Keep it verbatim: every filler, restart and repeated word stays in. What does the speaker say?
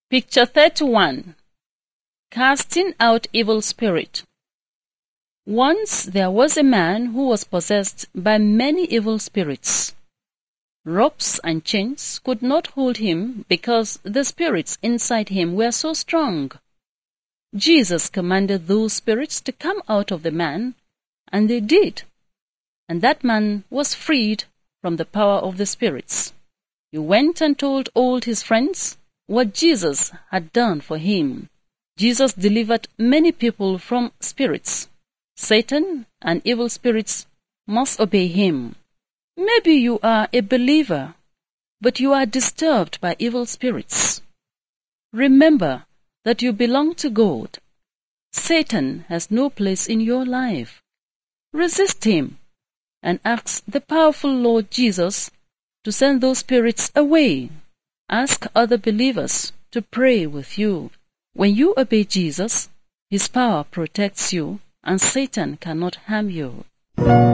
Picture thirty-one. Casting out evil spirit. Once there was a man who was possessed by many evil spirits. Ropes and chains could not hold him because the spirits inside him were so strong. Jesus commanded those spirits to come out of the man, and they did. And that man was freed from the power of the spirits. He went and told all his friends what Jesus had done for him. Jesus delivered many people from spirits. Satan and evil spirits must obey him. Maybe you are a believer, but you are disturbed by evil spirits. Remember that you belong to God. Satan has no place in your life. Resist him and ask the powerful Lord Jesus to send those spirits away. Ask other believers to pray with you. When you obey Jesus, his power protects you and Satan cannot harm you.